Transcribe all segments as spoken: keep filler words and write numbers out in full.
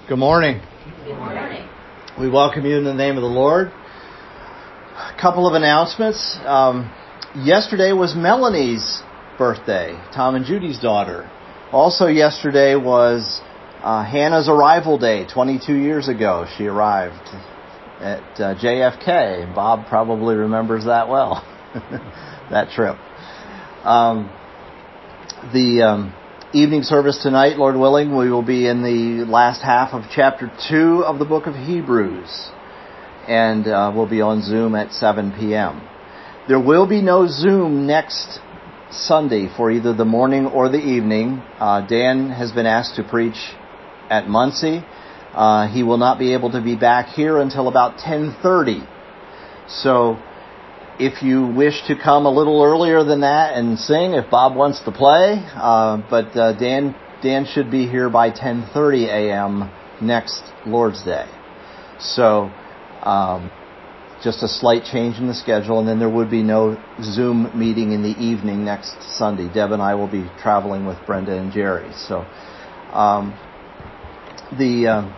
Good morning. Good morning. We welcome you in the name of the Lord. A couple of announcements. Um, yesterday was Melanie's birthday, Tom and Judy's daughter. Also yesterday was uh, Hannah's arrival day, twenty-two years ago. She arrived at uh, J F K. Bob probably remembers that well, that trip. Um, the um, evening service tonight, Lord willing, we will be in the last half of chapter two of the book of Hebrews. And uh, we'll be on Zoom at seven p.m. There will be no Zoom next Sunday for either the morning or the evening. Uh, Dan has been asked to preach at Muncie. Uh, he will not be able to be back here until about ten thirty. So if you wish to come a little earlier than that and sing, if Bob wants to play, uh, but uh, Dan Dan should be here by ten thirty a.m. next Lord's Day. So um, just a slight change in the schedule, and then there would be no Zoom meeting in the evening next Sunday. Deb and I will be traveling with Brenda and Jerry. So um, the uh,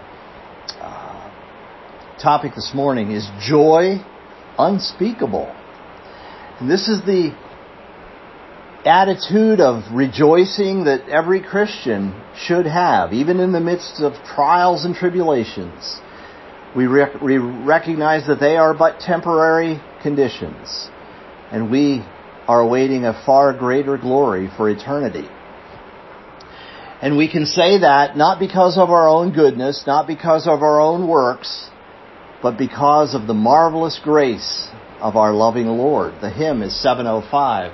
uh, topic this morning is joy unspeakable. And this is the attitude of rejoicing that every Christian should have, even in the midst of trials and tribulations. We, rec- we recognize that they are but temporary conditions, and we are awaiting a far greater glory for eternity. And we can say that not because of our own goodness, not because of our own works, but because of the marvelous grace of our loving Lord. The hymn is seven oh five.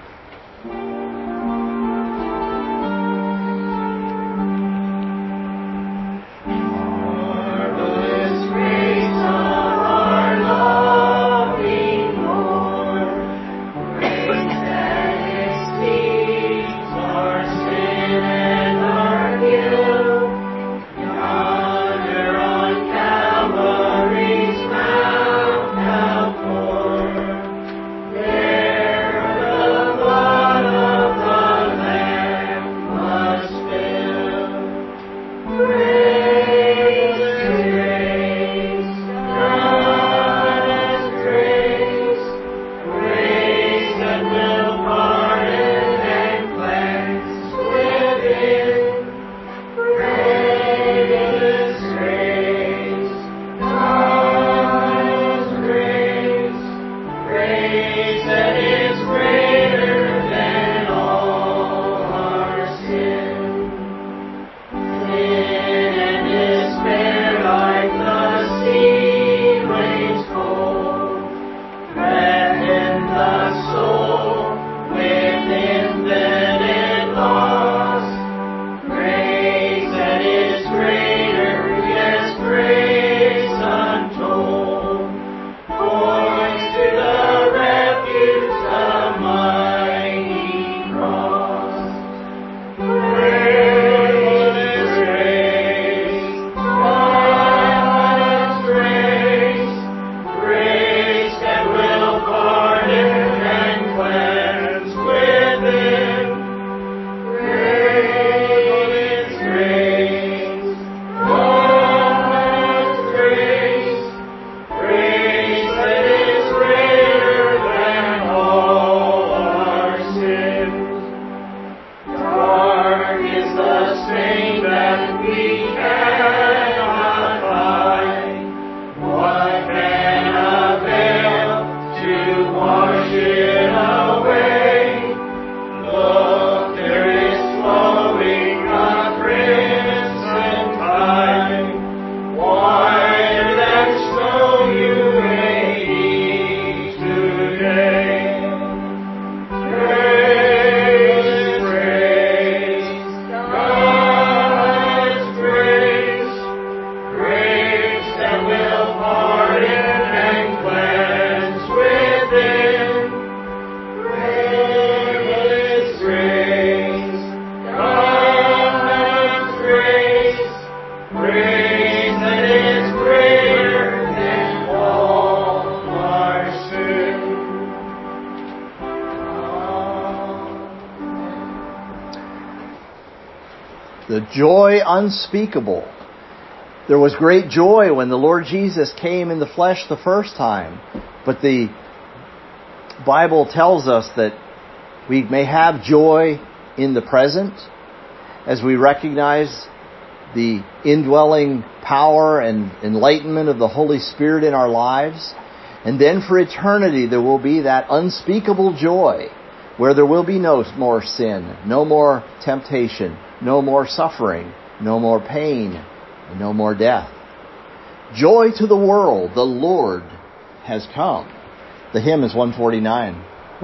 The joy unspeakable. There was great joy when the Lord Jesus came in the flesh the first time. But the Bible tells us that we may have joy in the present as we recognize the indwelling power and enlightenment of the Holy Spirit in our lives. And then for eternity there will be that unspeakable joy where there will be no more sin, no more temptation, no more suffering, no more pain, and no more death. Joy to the world, the Lord has come. The hymn is one forty-nine.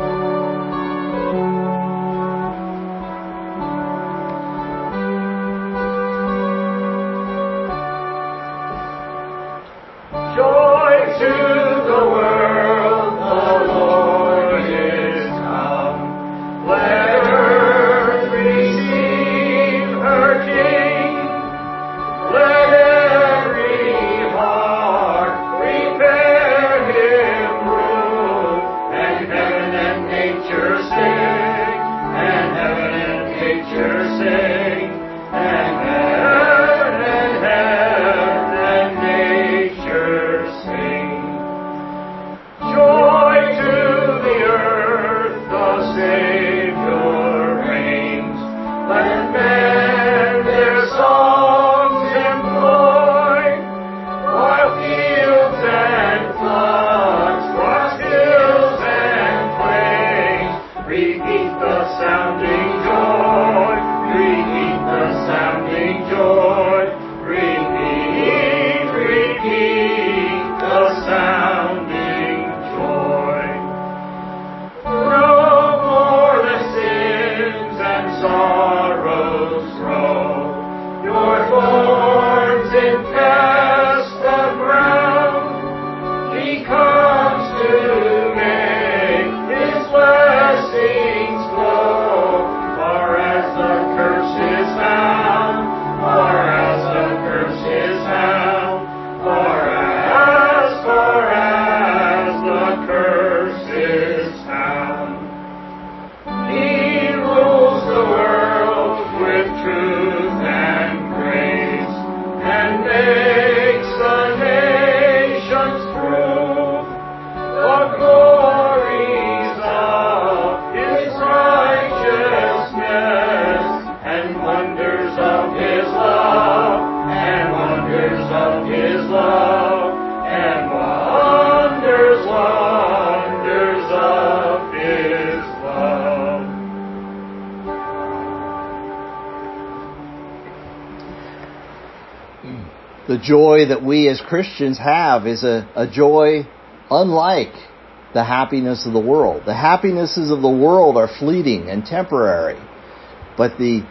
The joy that we as Christians have is a, a joy unlike the happiness of the world. The happinesses of the world are fleeting and temporary, but the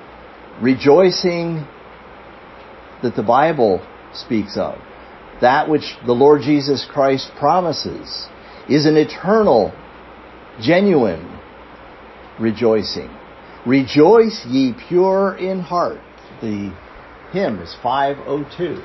rejoicing that the Bible speaks of, that which the Lord Jesus Christ promises, is an eternal, genuine rejoicing. Rejoice ye pure in heart. The hymn is five oh two.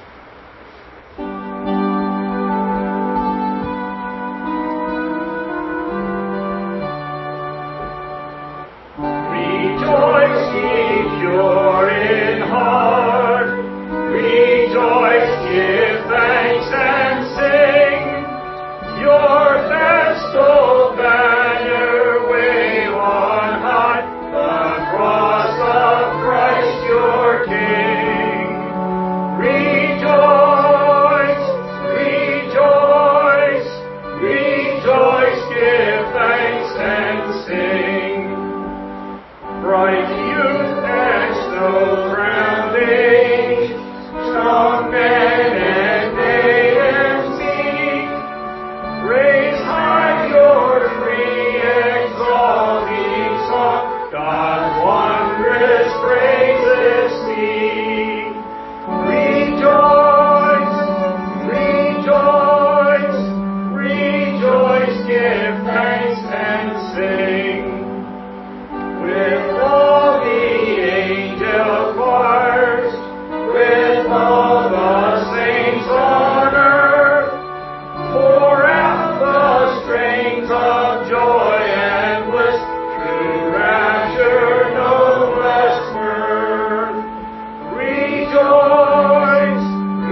Rejoice ye pure in heart, rejoice, give thanks and sing, your festal banner wave on high, the cross of Christ your King. Rejoice, rejoice, rejoice, give thanks and sing. Bright youth and snow-crowned age, strong men and maidens meek, raise high your free exalting song, God's wondrous praises speak. Rejoice, rejoice, rejoice, give thanks and sing. With all the angel choirs, with all the saints on earth, pour out the strains of joy and bliss, true rapture, no less mirth. Rejoice,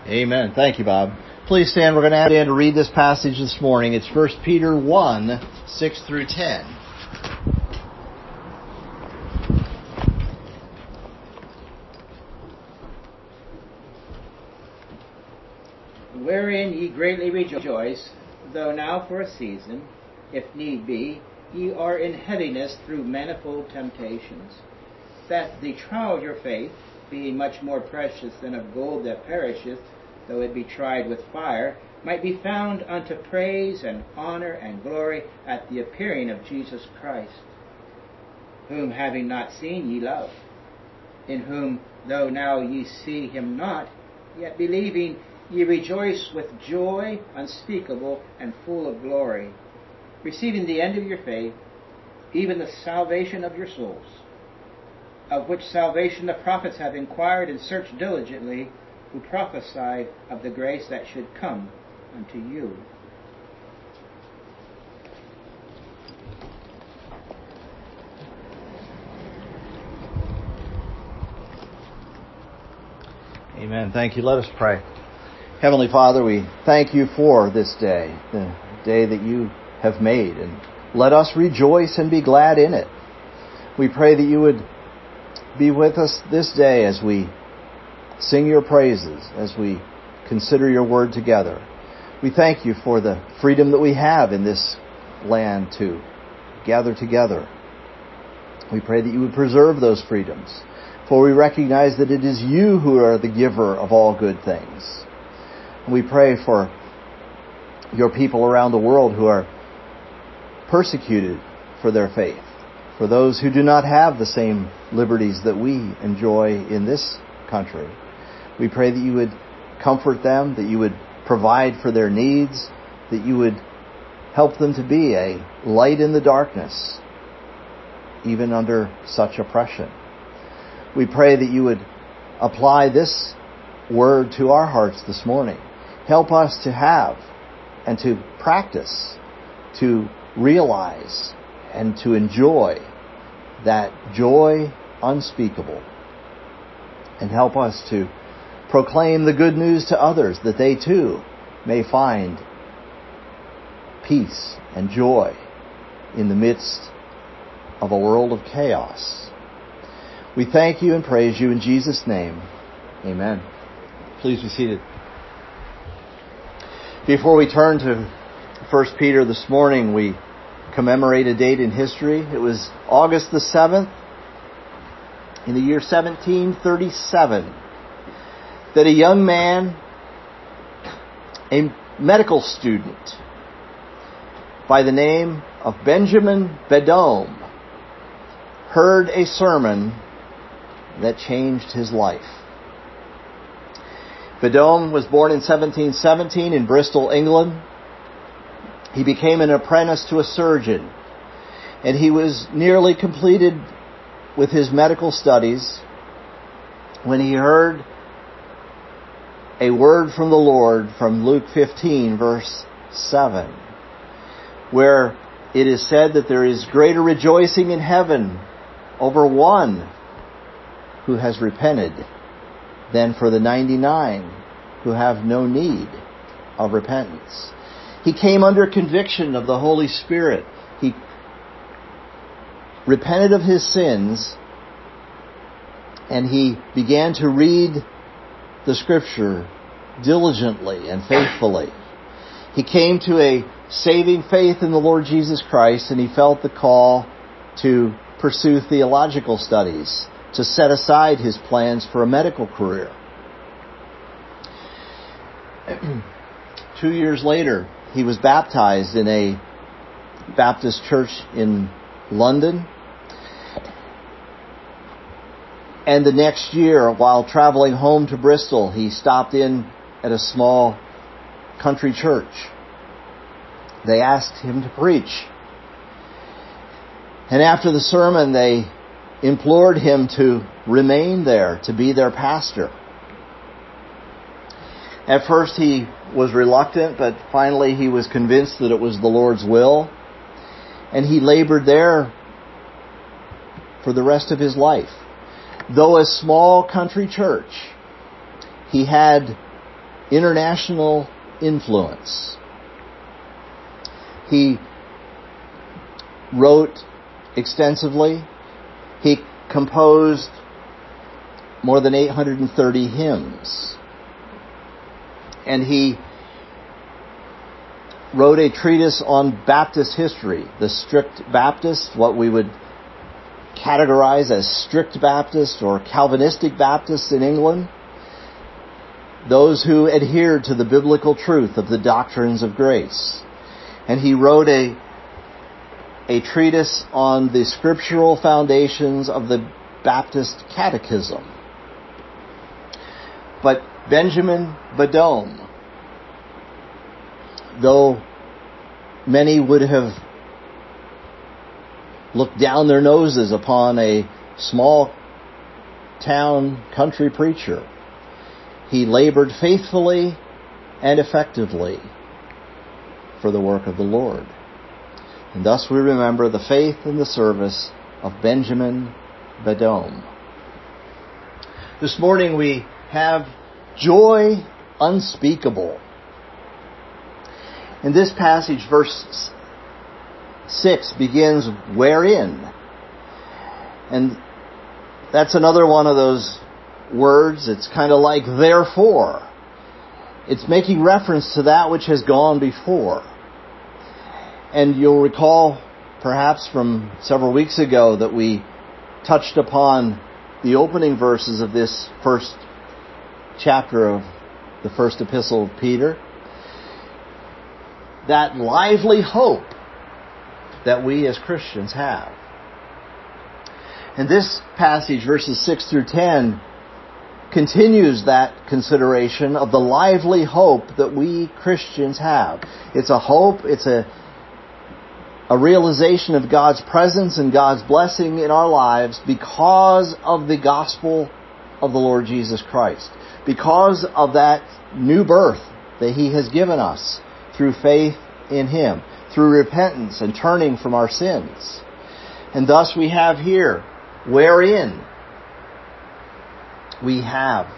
Amen. Thank you, Bob. Please stand. We're going to ask Dan to read this passage this morning. It's First Peter one, six through ten. Wherein ye greatly rejoice, though now for a season, if need be, ye are in heaviness through manifold temptations, that the trial of your faith, being much more precious than of gold that perisheth, though it be tried with fire, might be found unto praise and honor and glory at the appearing of Jesus Christ, whom having not seen ye love, in whom, though now ye see him not, yet believing ye rejoice with joy unspeakable and full of glory, receiving the end of your faith, even the salvation of your souls, of which salvation the prophets have inquired and searched diligently, who prophesied of the grace that should come unto you. Amen. Thank you. Let us pray. Heavenly Father, we thank you for this day, the day that you have made, and let us rejoice and be glad in it. We pray that you would be with us this day as we sing your praises, as we consider your word together. We thank you for the freedom that we have in this land to gather together. We pray that you would preserve those freedoms, for we recognize that it is you who are the giver of all good things. We pray for your people around the world who are persecuted for their faith, for those who do not have the same liberties that we enjoy in this country. We pray that you would comfort them, that you would provide for their needs, that you would help them to be a light in the darkness, even under such oppression. We pray that you would apply this word to our hearts this morning. Help us to have and to practice, to realize and to enjoy that joy unspeakable. And help us to proclaim the good news to others, that they too may find peace and joy in the midst of a world of chaos. We thank you and praise you in Jesus' name. Amen. Please be seated. Before we turn to First Peter this morning, we commemorate a date in history. It was August the seventh, in the year seventeen thirty-seven, that a young man, a medical student by the name of Benjamin Beddome, heard a sermon that changed his life. Beddome was born in seventeen seventeen in Bristol, England. He became an apprentice to a surgeon, and he was nearly completed with his medical studies when he heard a word from the Lord from Luke fifteen, verse seven, where it is said that there is greater rejoicing in heaven over one who has repented than for the ninety-nine who have no need of repentance. He came under conviction of the Holy Spirit. He repented of his sins, and he began to read the Scripture diligently and faithfully. He came to a saving faith in the Lord Jesus Christ, and he felt the call to pursue theological studies, to set aside his plans for a medical career. Two years later, he was baptized in a Baptist church in London. And the next year, while traveling home to Bristol, he stopped in at a small country church. They asked him to preach. And after the sermon, they implored him to remain there, to be their pastor. At first he was reluctant, but finally he was convinced that it was the Lord's will. And he labored there for the rest of his life. Though a small country church, he had international influence. He wrote extensively. He composed more than eight hundred thirty hymns. And he wrote a treatise on Baptist history. The strict Baptist, what we would categorize as strict Baptist or Calvinistic Baptists in England. Those who adhered to the biblical truth of the doctrines of grace. And he wrote a, a treatise on the scriptural foundations of the Baptist Catechism. But Benjamin Badome, though many would have looked down their noses upon a small town country preacher, he labored faithfully and effectively for the work of the Lord. And thus we remember the faith and the service of Benjamin Badome. This morning we have joy unspeakable. In this passage, verse six begins, wherein. And that's another one of those words. It's kind of like therefore. It's making reference to that which has gone before. And you'll recall, perhaps from several weeks ago, that we touched upon the opening verses of this first chapter of the first epistle of Peter. That lively hope that we as Christians have. And this passage, verses six through ten, continues that consideration of the lively hope that we Christians have. It's a hope, it's a, a realization of God's presence and God's blessing in our lives because of the gospel of the Lord Jesus Christ. Because of that new birth that He has given us through faith in Him, through repentance and turning from our sins. And thus we have here, wherein we have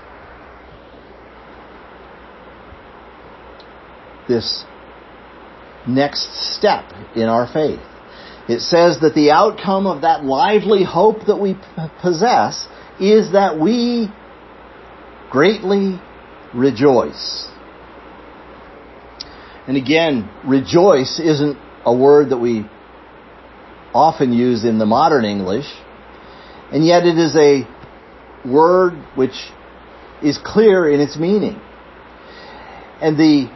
this next step in our faith. It says that the outcome of that lively hope that we possess is that we greatly rejoice. And again, rejoice isn't a word that we often use in the modern English, and yet it is a word which is clear in its meaning. And the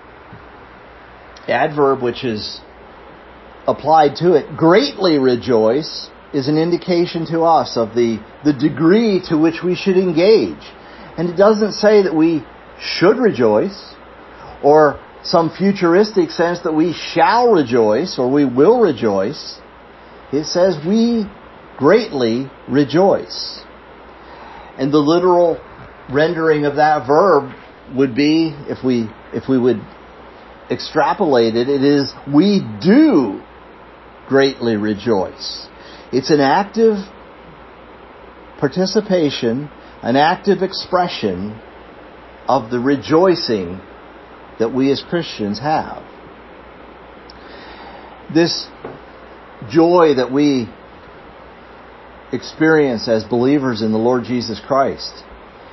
adverb which is applied to it, greatly rejoice, is an indication to us of the, the degree to which we should engage. And it doesn't say that we should rejoice, or some futuristic sense that we shall rejoice, or we will rejoice. It says we greatly rejoice. And the literal rendering of that verb would be, if we if we would extrapolate it, it is we do greatly rejoice. It's an active participation, an active expression of the rejoicing that we as Christians have. This joy that we experience as believers in the Lord Jesus Christ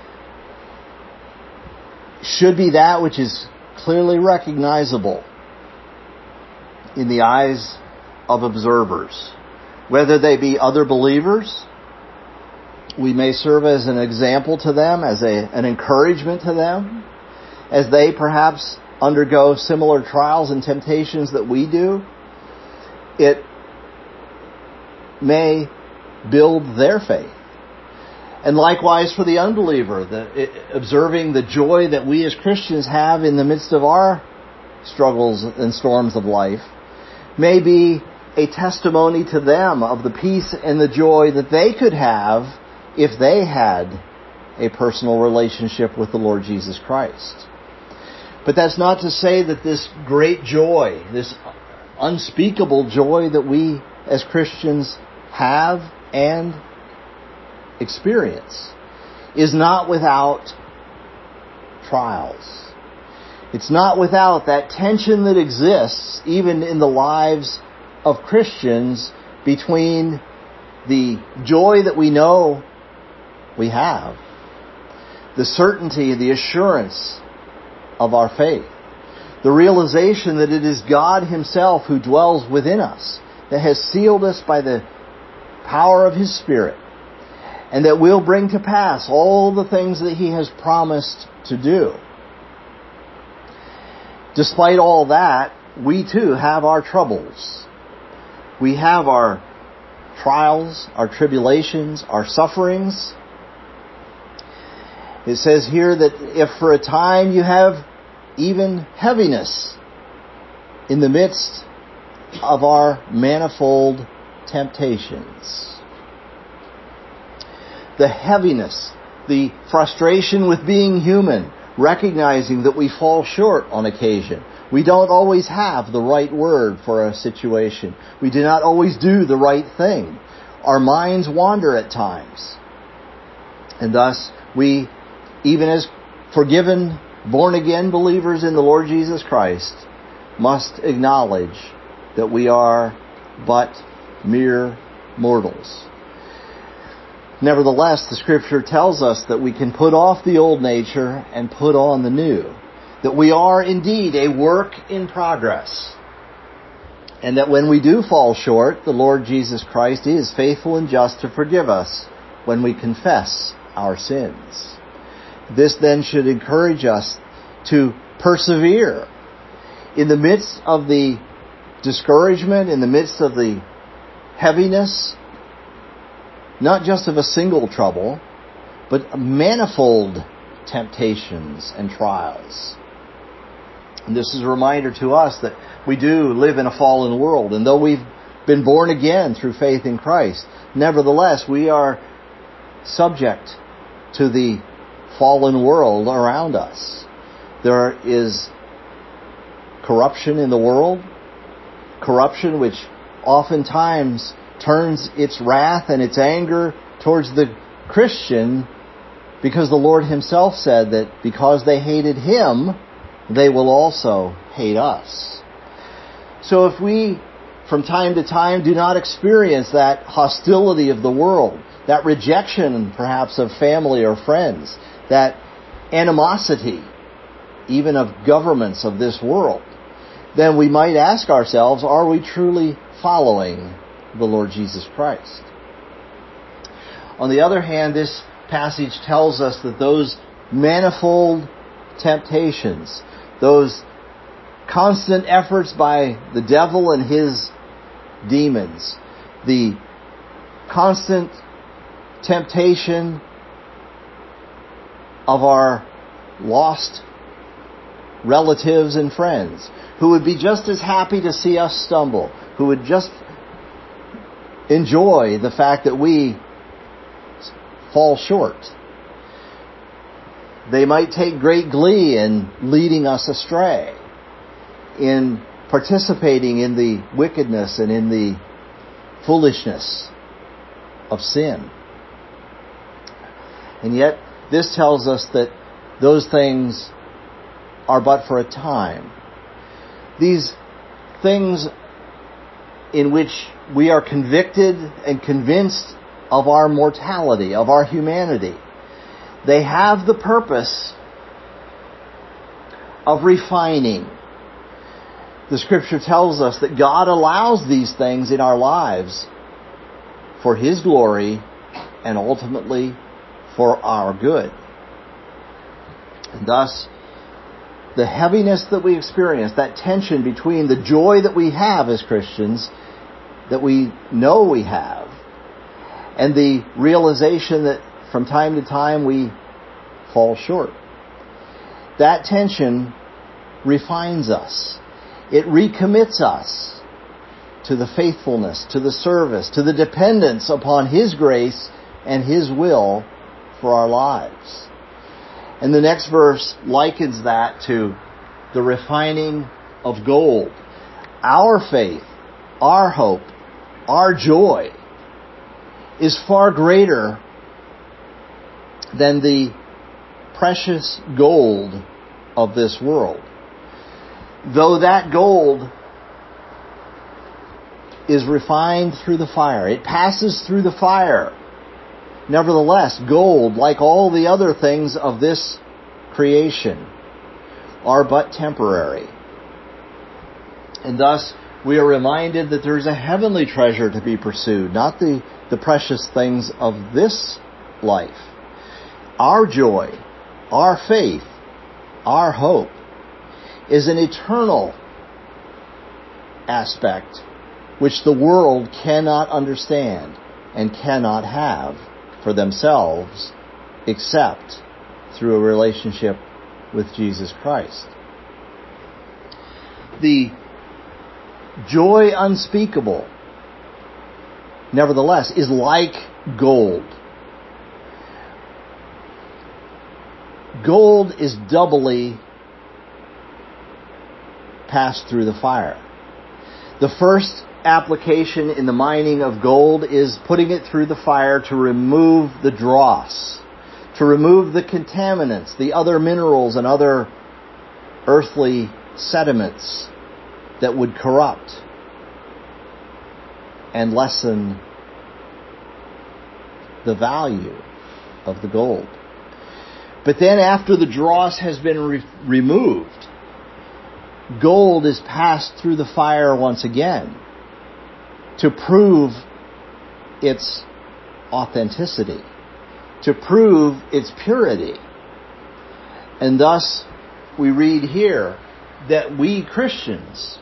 should be that which is clearly recognizable in the eyes of observers. Whether they be other believers, we may serve as an example to them, as a, an encouragement to them, as they perhaps undergo similar trials and temptations that we do. It may build their faith. And likewise for the unbeliever, the, it, observing the joy that we as Christians have in the midst of our struggles and storms of life may be a testimony to them of the peace and the joy that they could have if they had a personal relationship with the Lord Jesus Christ. But that's not to say that this great joy, this unspeakable joy that we as Christians have and experience, is not without trials. It's not without that tension that exists even in the lives of Christians between the joy that we know we have, the certainty, the assurance of our faith, the realization that it is God Himself who dwells within us, that has sealed us by the power of His Spirit, and that will bring to pass all the things that He has promised to do. Despite all that, we too have our troubles. We have our trials, our tribulations, our sufferings. It says here that if for a time you have even heaviness in the midst of our manifold temptations. The heaviness, the frustration with being human, recognizing that we fall short on occasion. We don't always have the right word for a situation. We do not always do the right thing. Our minds wander at times. And thus, we, even as forgiven, born-again believers in the Lord Jesus Christ, must acknowledge that we are but mere mortals. Nevertheless, the Scripture tells us that we can put off the old nature and put on the new. That we are indeed a work in progress. And that when we do fall short, the Lord Jesus Christ is faithful and just to forgive us when we confess our sins. This then should encourage us to persevere in the midst of the discouragement, in the midst of the heaviness, not just of a single trouble, but manifold temptations and trials. And this is a reminder to us that we do live in a fallen world, and though we've been born again through faith in Christ, nevertheless we are subject to the fallen world around us. There is corruption in the world, corruption which oftentimes turns its wrath and its anger towards the Christian, because the Lord Himself said that because they hated Him, they will also hate us. So if we, from time to time, do not experience that hostility of the world, that rejection perhaps of family or friends, that animosity even of governments of this world, then we might ask ourselves, are we truly following the Lord Jesus Christ? On the other hand, this passage tells us that those manifold temptations, those constant efforts by the devil and his demons, the constant temptation of our lost relatives and friends, who would be just as happy to see us stumble, who would just enjoy the fact that we fall short. They might take great glee in leading us astray, in participating in the wickedness and in the foolishness of sin. And yet, this tells us that those things are but for a time. These things in which we are convicted and convinced of our mortality, of our humanity, they have the purpose of refining. The Scripture tells us that God allows these things in our lives for His glory and ultimately for our good. And thus, the heaviness that we experience, that tension between the joy that we have as Christians, that we know we have, and the realization that from time to time we fall short. That tension refines us. It recommits us to the faithfulness, to the service, to the dependence upon His grace and His will for our lives. And the next verse likens that to the refining of gold. Our faith, our hope, our joy is far greater than the precious gold of this world. Though that gold is refined through the fire, it passes through the fire. Nevertheless, gold, like all the other things of this creation, are but temporary. And thus, we are reminded that there is a heavenly treasure to be pursued, not the, the precious things of this life. Our joy, our faith, our hope is an eternal aspect which the world cannot understand and cannot have for themselves except through a relationship with Jesus Christ. The joy unspeakable, nevertheless, is like gold. Gold is doubly passed through the fire. The first application in the mining of gold is putting it through the fire to remove the dross, to remove the contaminants, the other minerals and other earthly sediments that would corrupt and lessen the value of the gold. But then after the dross has been re- removed, gold is passed through the fire once again to prove its authenticity, to prove its purity. And thus, we read here that we Christians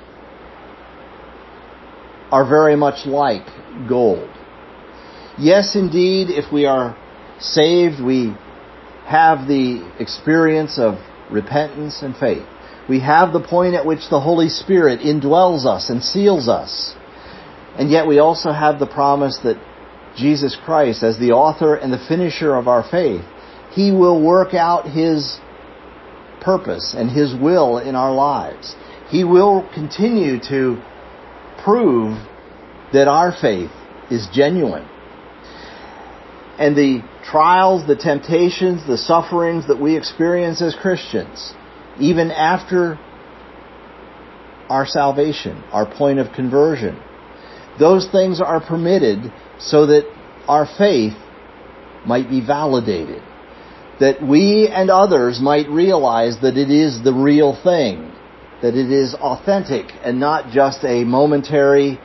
are very much like gold. Yes, indeed, if we are saved, we have the experience of repentance and faith. We have the point at which the Holy Spirit indwells us and seals us. And yet we also have the promise that Jesus Christ, as the author and the finisher of our faith, He will work out His purpose and His will in our lives. He will continue to prove that our faith is genuine. And the trials, the temptations, the sufferings that we experience as Christians, even after our salvation, our point of conversion, those things are permitted so that our faith might be validated, that we and others might realize that it is the real thing, that it is authentic and not just a momentary,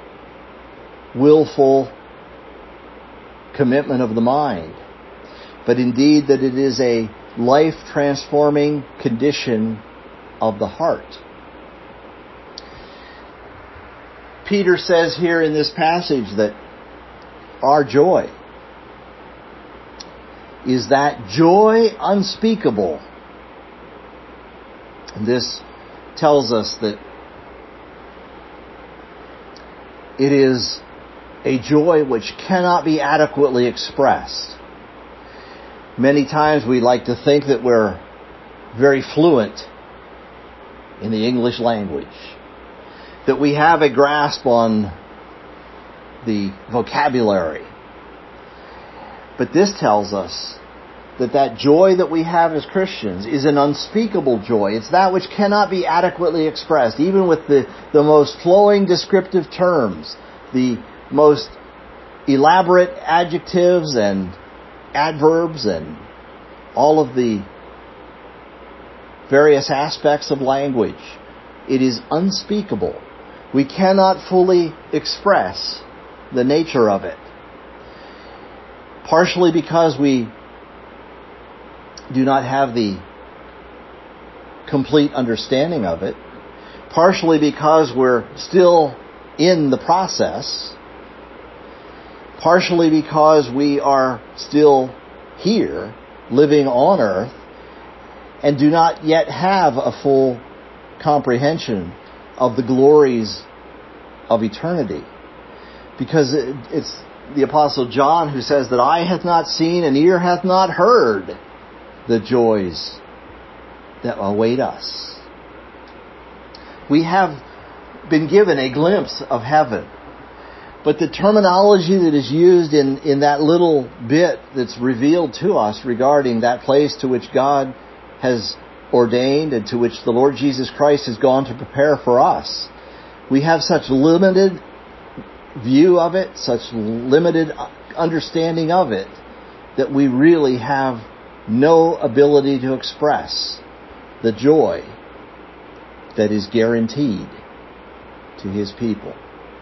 willful commitment of the mind, but indeed that it is a life-transforming condition of the heart. Peter says here in this passage that our joy is that joy unspeakable. And this tells us that it is a joy which cannot be adequately expressed. Many times we like to think that we're very fluent in the English language, that we have a grasp on the vocabulary. But this tells us that that joy that we have as Christians is an unspeakable joy. It's that which cannot be adequately expressed, even with the, the most flowing descriptive terms, the most elaborate adjectives and adverbs and all of the various aspects of language. It is unspeakable. We cannot fully express the nature of it. Partially because we do not have the complete understanding of it. Partially because we're still in the process. Partially because we are still here, living on earth, and do not yet have a full comprehension of the glories of eternity. Because it, it's the Apostle John who says that eye hath not seen and ear hath not heard the joys that await us. We have been given a glimpse of heaven. But the terminology that is used in, in that little bit that's revealed to us regarding that place to which God has ordained and to which the Lord Jesus Christ has gone to prepare for us, we have such limited view of it, such limited understanding of it, that we really have no ability to express the joy that is guaranteed to His people.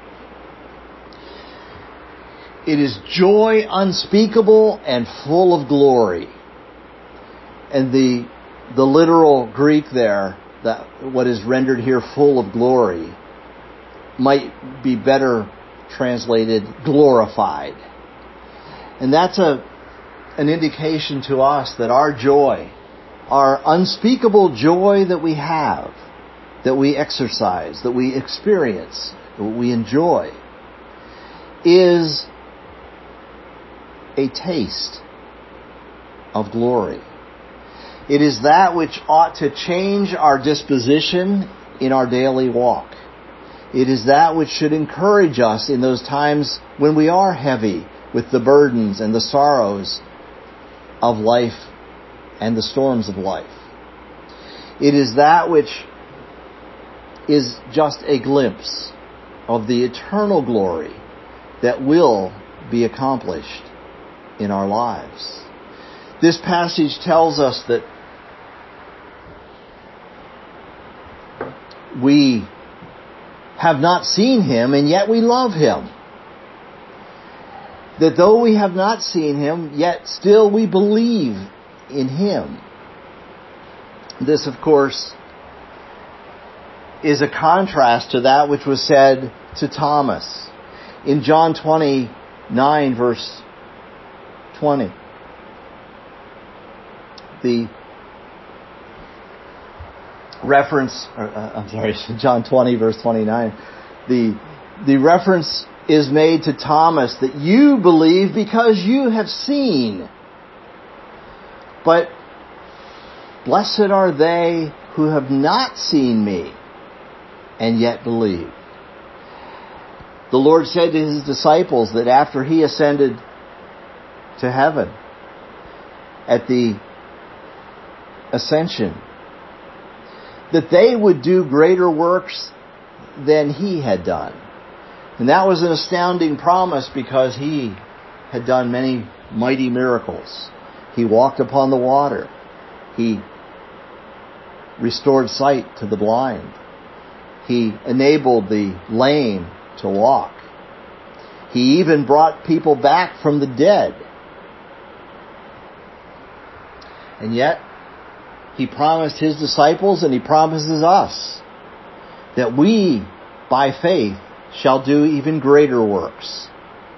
It is joy unspeakable and full of glory. And the the literal Greek there, that what is rendered here full of glory, might be better translated glorified. And that's a an indication to us that our joy, our unspeakable joy that we have, that we exercise, that we experience, that we enjoy, is a taste of glory. It is that which ought to change our disposition in our daily walk. It is that which should encourage us in those times when we are heavy with the burdens and the sorrows of life and the storms of life. It is that which is just a glimpse of the eternal glory that will be accomplished in our lives. This passage tells us that we have not seen Him, and yet we love Him. That though we have not seen Him, yet still we believe in Him. This, of course, is a contrast to that which was said to Thomas in John twenty-nine, verse twenty. The reference, or, uh, I'm sorry, John twenty, verse twenty-nine. The, the reference is made to Thomas that you believe because you have seen. But blessed are they who have not seen me and yet believe. The Lord said to His disciples that after He ascended to heaven at the ascension, that they would do greater works than He had done. And that was an astounding promise because He had done many mighty miracles. He walked upon the water. He restored sight to the blind. He enabled the lame to walk. He even brought people back from the dead. And yet, He promised His disciples, and He promises us, that we, by faith, shall do even greater works.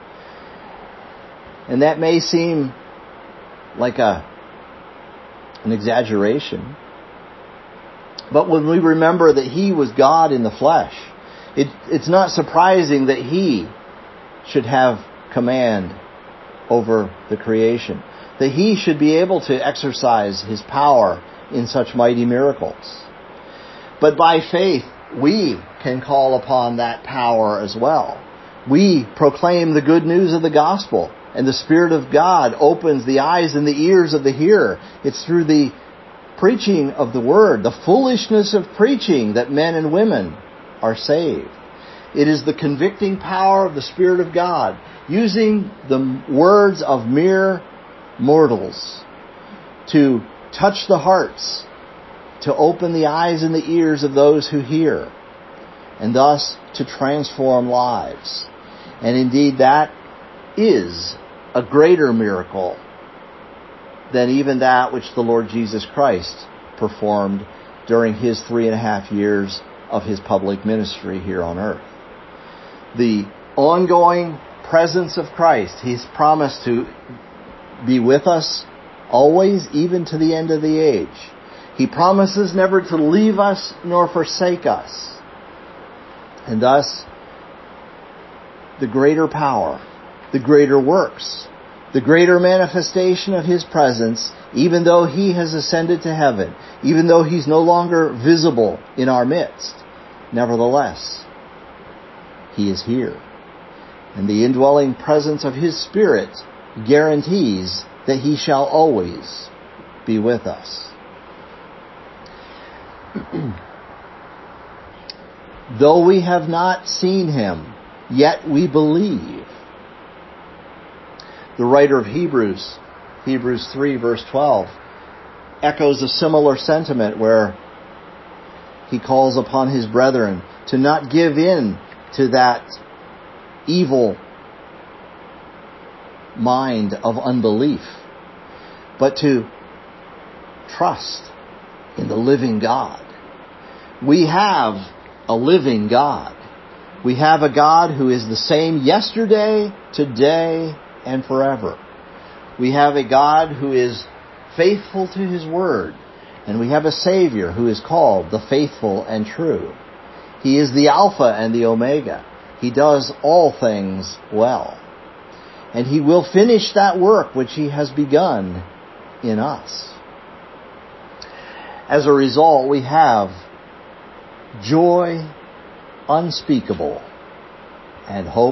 And that may seem like a an exaggeration, but when we remember that He was God in the flesh, it, it's not surprising that He should have command over the creation, that He should be able to exercise His power in such mighty miracles. But by faith, we can call upon that power as well. We proclaim the good news of the gospel, and the Spirit of God opens the eyes and the ears of the hearer. It's through the preaching of the Word, the foolishness of preaching, that men and women are saved. It is the convicting power of the Spirit of God, using the words of mere mortals to touch the hearts, to open the eyes and the ears of those who hear, and thus to transform lives. And indeed, that is a greater miracle than even that which the Lord Jesus Christ performed during His three and a half years of His public ministry here on earth. The ongoing presence of Christ, He's promised to be with us always, even to the end of the age. He promises never to leave us nor forsake us. And thus, the greater power, the greater works, the greater manifestation of His presence, even though He has ascended to heaven, even though He's no longer visible in our midst, nevertheless, He is here. And the indwelling presence of His Spirit guarantees that He shall always be with us. Though we have not seen Him, yet we believe. The writer of Hebrews, Hebrews three verse twelve, echoes a similar sentiment where he calls upon his brethren to not give in to that evil mind of unbelief, but to trust in the living God. We have a living God. We have a God who is the same yesterday, today, and forever. We have a God who is faithful to His word, and we have a Savior who is called the faithful and true. He is the Alpha and the Omega. He does all things well. And He will finish that work which He has begun in us. As a result, we have joy unspeakable and hope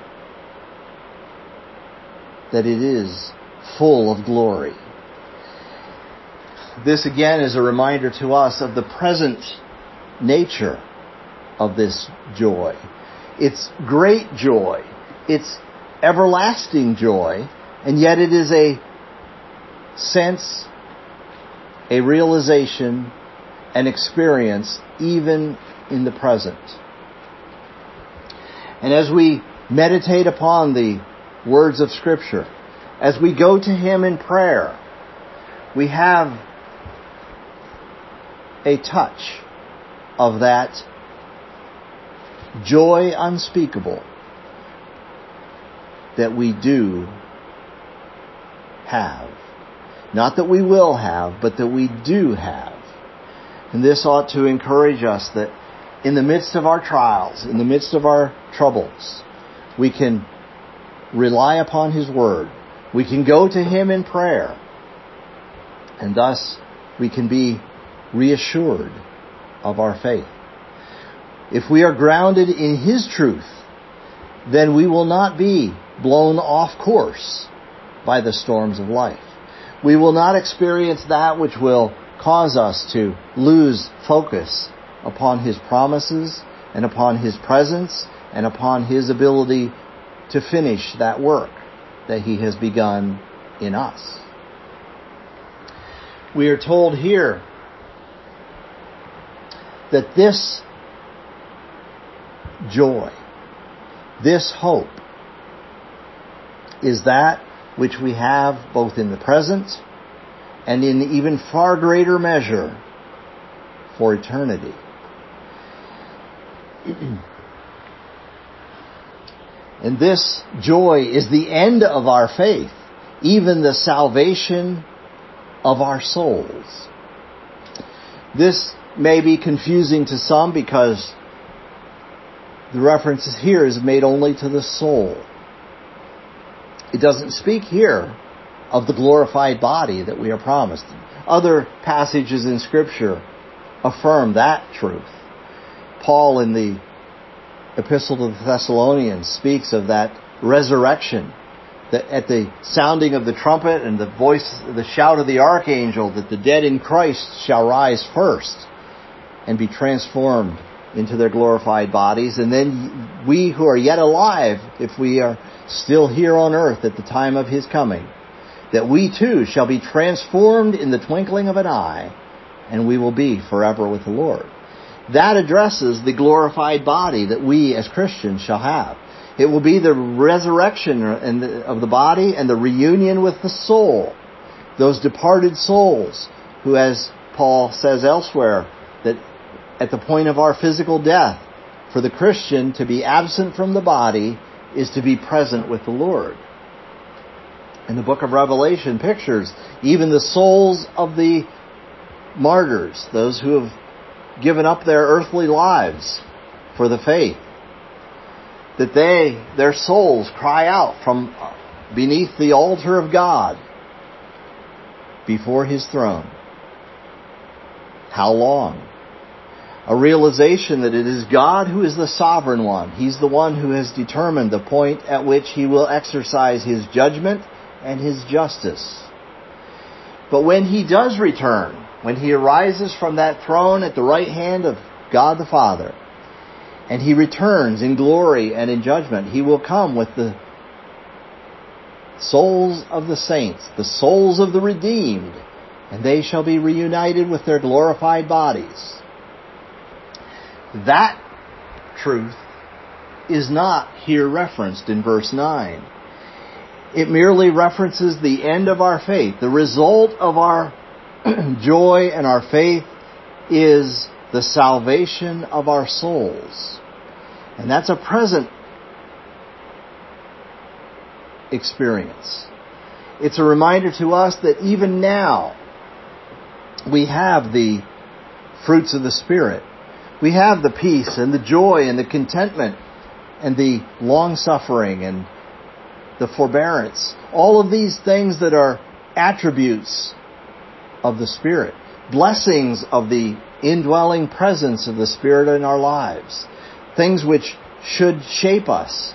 that it is full of glory. This again is a reminder to us of the present nature of this joy. It's great joy. It's everlasting joy. And yet it is a sense, a realization, an experience even in the present. And as we meditate upon the words of Scripture, as we go to Him in prayer, we have a touch of that joy unspeakable that we do have. Not that we will have, but that we do have. And this ought to encourage us that in the midst of our trials, in the midst of our troubles, we can rely upon His Word. We can go to Him in prayer. And thus we can be reassured of our faith. If we are grounded in His truth, then we will not be blown off course by the storms of life. We will not experience that which will cause us to lose focus upon His promises and upon His presence and upon His ability to finish that work that He has begun in us. We are told here that this joy, this hope, is that which we have both in the present and in even far greater measure for eternity. And this joy is the end of our faith, even the salvation of our souls. This may be confusing to some because the reference here is made only to the soul. It doesn't speak here of the glorified body that we are promised. Other passages in Scripture affirm that truth. Paul in the Epistle to the Thessalonians speaks of that resurrection, that at the sounding of the trumpet and the voice, the shout of the archangel, that the dead in Christ shall rise first and be transformed into their glorified bodies. And then we who are yet alive, if we are still here on earth at the time of His coming, that we too shall be transformed in the twinkling of an eye, and we will be forever with the Lord. That addresses the glorified body that we as Christians shall have. It will be the resurrection of the body and the reunion with the soul. Those departed souls who, as Paul says elsewhere, that at the point of our physical death, for the Christian to be absent from the body is to be present with the Lord. And the book of Revelation pictures even the souls of the martyrs, those who have given up their earthly lives for the faith, that they, their souls cry out from beneath the altar of God before His throne. How long? A realization that it is God who is the sovereign one. He's the one who has determined the point at which He will exercise His judgment and His justice. But when He does return, when He arises from that throne at the right hand of God the Father, and He returns in glory and in judgment, He will come with the souls of the saints, the souls of the redeemed, and they shall be reunited with their glorified bodies. That truth is not here referenced in verse nine. It merely references the end of our faith. The result of our joy and our faith is the salvation of our souls. And that's a present experience. It's a reminder to us that even now we have the fruits of the Spirit. We have the peace and the joy and the contentment and the long-suffering and the forbearance. All of these things that are attributes of the Spirit. Blessings of the indwelling presence of the Spirit in our lives. Things which should shape us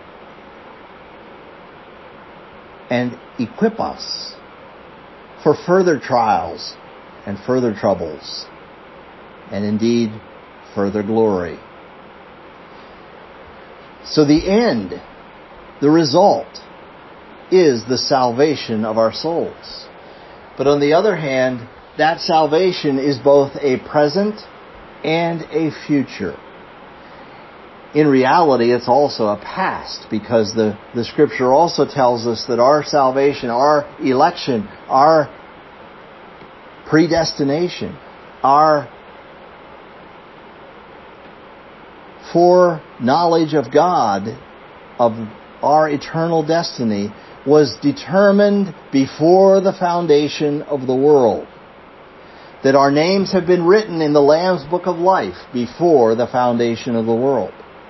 and equip us for further trials and further troubles, and indeed further glory. So the end, the result, is the salvation of our souls. But on the other hand, that salvation is both a present and a future. In reality, it's also a past, because the, the Scripture also tells us that our salvation, our election, our predestination, our foreknowledge of God, of our eternal destiny, was determined before the foundation of the world. That our names have been written in the Lamb's Book of Life before the foundation of the world.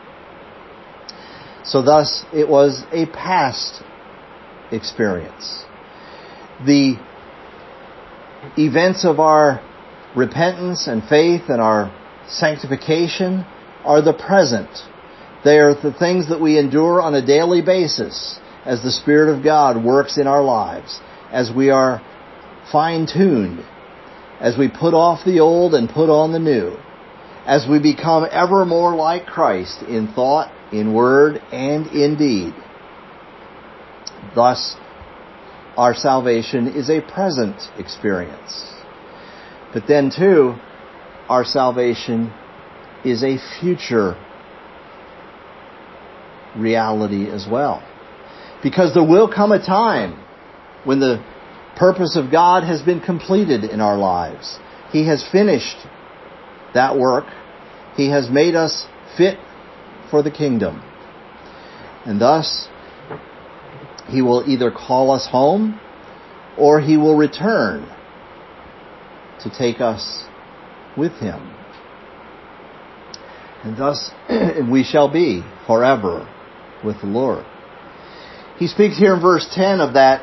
So thus, it was a past experience. The events of our repentance and faith and our sanctification are the present. They are the things that we endure on a daily basis as the Spirit of God works in our lives, as we are fine-tuned, as we put off the old and put on the new, as we become ever more like Christ in thought, in word, and in deed. Thus, our salvation is a present experience. But then, too, our salvation is a future reality as well. Because there will come a time when the purpose of God has been completed in our lives. He has finished that work. He has made us fit for the kingdom. And thus, He will either call us home or He will return to take us with Him. And thus, we shall be forever with the Lord. He speaks here in verse ten of that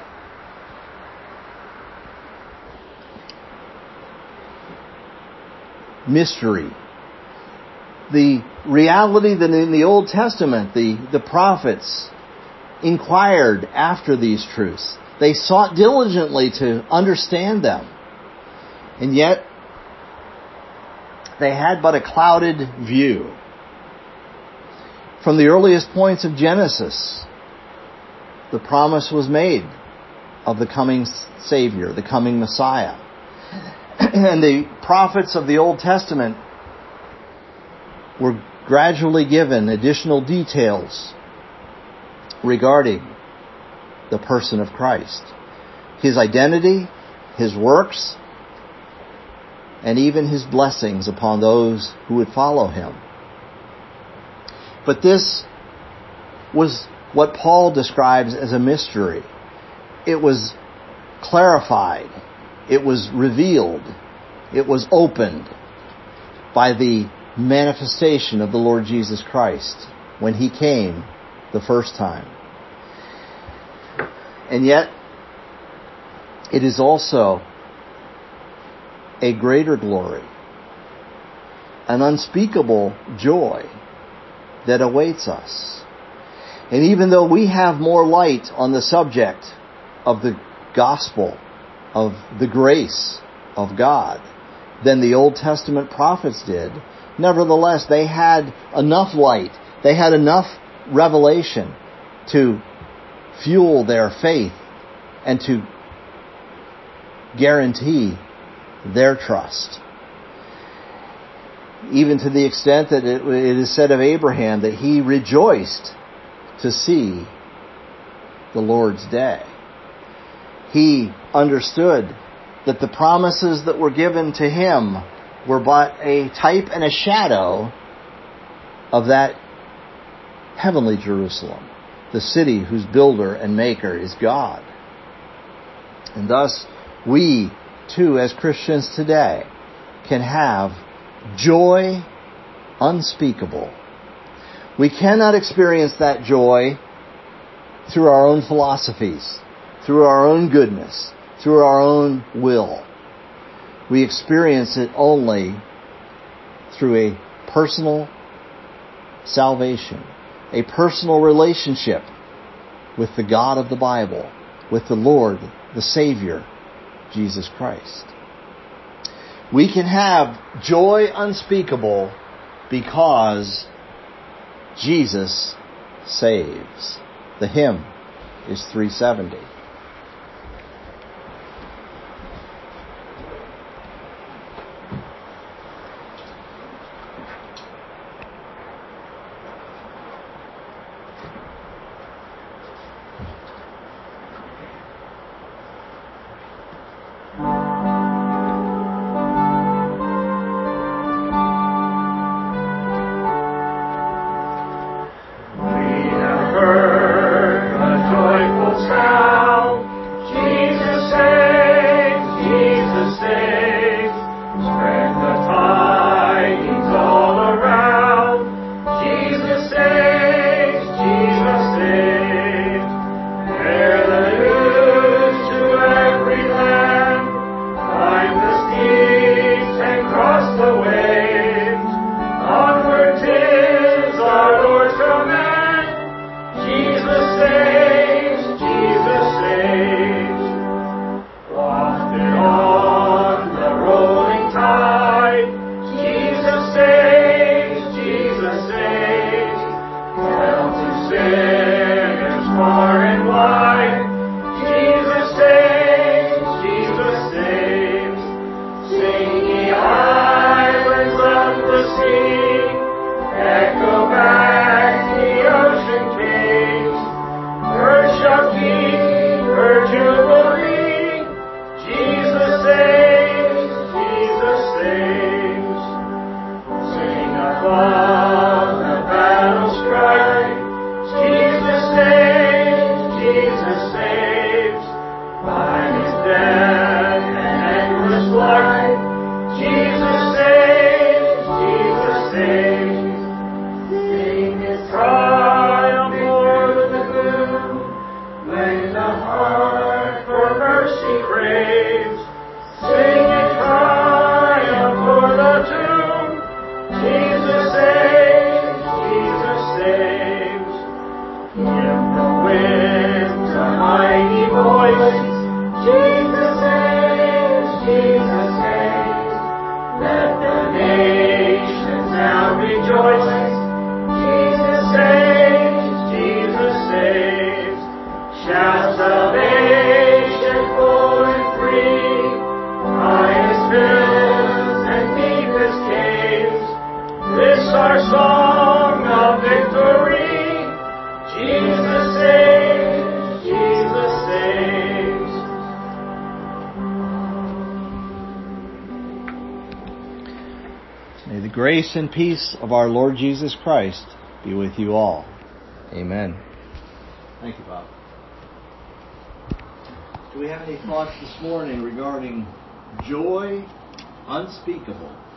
mystery. The reality that in the Old Testament, the, the prophets inquired after these truths. They sought diligently to understand them. And yet, they had but a clouded view. From the earliest points of Genesis, the promise was made of the coming Savior, the coming Messiah. And the prophets of the Old Testament were gradually given additional details regarding the person of Christ, His identity, His works, and even His blessings upon those who would follow Him. But this was what Paul describes as a mystery. It was clarified. It was revealed. It was opened by the manifestation of the Lord Jesus Christ when He came the first time. And yet, it is also a greater glory. an unspeakable joy that awaits us. And even though we have more light on the subject of the gospel, of the grace of God, than the Old Testament prophets did, nevertheless, they had enough light, they had enough revelation to fuel their faith and to guarantee their trust. Even to the extent that it, it is said of Abraham that he rejoiced to see the Lord's day. He understood that the promises that were given to him were but a type and a shadow of that heavenly Jerusalem, the city whose builder and maker is God. And thus, we too, as Christians today, can have joy unspeakable. We cannot experience that joy through our own philosophies, through our own goodness, through our own will. We experience it only through a personal salvation, a personal relationship with the God of the Bible, with the Lord, the Savior, Jesus Christ. We can have joy unspeakable because Jesus saves. The hymn is three seventy. Grace and peace of our Lord Jesus Christ be with you all. Amen. Thank you, Bob. Do we have any thoughts this morning regarding joy unspeakable?